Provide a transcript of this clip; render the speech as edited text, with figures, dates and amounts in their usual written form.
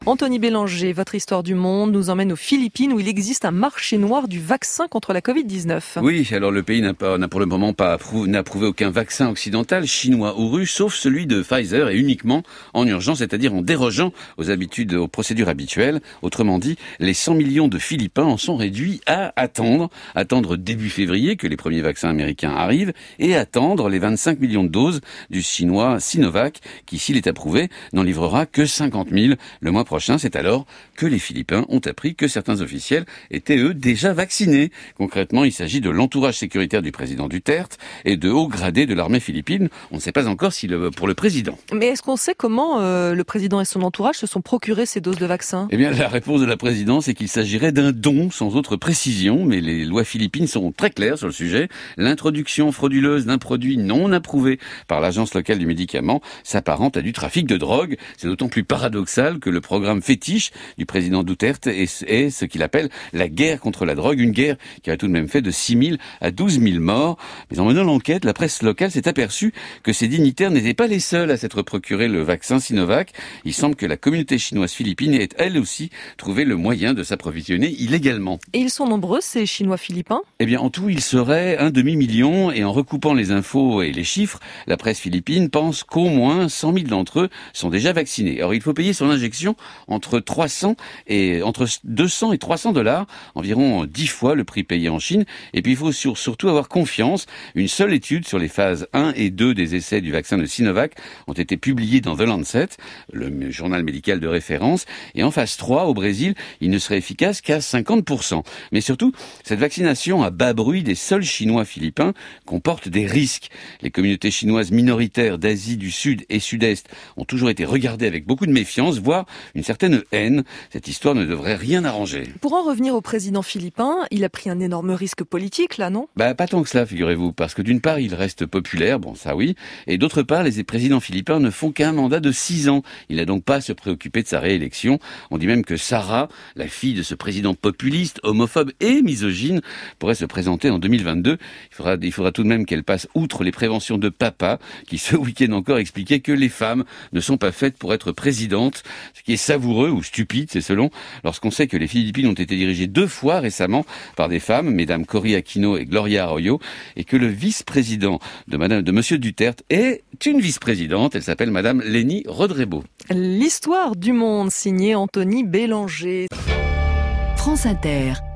Anthony Bélanger, votre histoire du monde nous emmène aux Philippines où il existe un marché noir du vaccin contre la Covid-19. Oui, alors le pays n'a pour le moment pas approuvé aucun vaccin occidental, chinois ou russe, sauf celui de Pfizer et uniquement en urgence, c'est-à-dire en dérogeant aux procédures habituelles. Autrement dit, les 100 millions de Philippins en sont réduits à attendre début février que les premiers vaccins américains arrivent et attendre les 25 millions de doses du chinois Sinovac qui, s'il est approuvé, n'en livrera que 50 000 le mois prochain. C'est alors que les Philippins ont appris que certains officiels étaient, eux, déjà vaccinés. Concrètement, il s'agit de l'entourage sécuritaire du président Duterte et de hauts gradés de l'armée philippine. On ne sait pas encore pour le président. Mais est-ce qu'on sait comment le président et son entourage se sont procurés ces doses de vaccins ? Eh bien, la réponse de la présidence est qu'il s'agirait d'un don, sans autre précision, mais les lois philippines sont très claires sur le sujet. L'introduction frauduleuse d'un produit non approuvé par l'agence locale du médicament s'apparente à du trafic de drogue. C'est d'autant plus paradoxal que le programme fétiche du président Duterte est ce qu'il appelle la guerre contre la drogue, une guerre qui a tout de même fait de 6 000 à 12 000 morts. Mais en menant l'enquête, la presse locale s'est aperçue que ces dignitaires n'étaient pas les seuls à s'être procuré le vaccin Sinovac. Il semble que la communauté chinoise philippine ait elle aussi trouvé le moyen de s'approvisionner illégalement. Et ils sont nombreux, ces Chinois philippins ? Eh bien, en tout, il serait 1 demi-million, et en recoupant les infos et les chiffres, la presse philippine pense qu'au moins 100 000 d'entre eux sont déjà vaccinés. Or, il faut payer son injection entre 200 et 300 $, environ 10 fois le prix payé en Chine. Et puis, il faut surtout avoir confiance. Une seule étude sur les phases 1 et 2 des essais du vaccin de Sinovac ont été publiées dans The Lancet, le journal médical de référence. Et en phase 3, au Brésil, il ne serait efficace qu'à 50%. Mais surtout, cette vaccination à bas bruit des seuls Chinois philippins comporte des risques. Les communautés chinoises minoritaires d'Asie du Sud et Sud-Est ont toujours été regardées avec beaucoup de méfiance, voire une certaine haine. Cette histoire ne devrait rien arranger. Pour en revenir au président philippin, il a pris un énorme risque politique, là, non ? Pas tant que cela, figurez-vous, parce que d'une part, il reste populaire, bon ça oui, et d'autre part, les présidents philippins ne font qu'un mandat de 6 ans. Il n'a donc pas à se préoccuper de sa réélection. On dit même que Sarah, la fille de ce président populiste, homophobe et misogyne, pourrait se présenter en 2022. Il faudra tout de même qu'elle passe outre les préventions de papa, qui ce week-end encore expliquait que les femmes ne sont pas faites pour être présidentes, ce qui est savoureux ou stupide, c'est selon, lorsqu'on sait que les Philippines ont été dirigées 2 fois récemment par des femmes, mesdames Cory Aquino et Gloria Arroyo, et que le vice-président de monsieur Duterte est une vice-présidente, elle s'appelle madame Leni Rodrebo. L'histoire du monde, signée Anthony Bélanger. France Inter.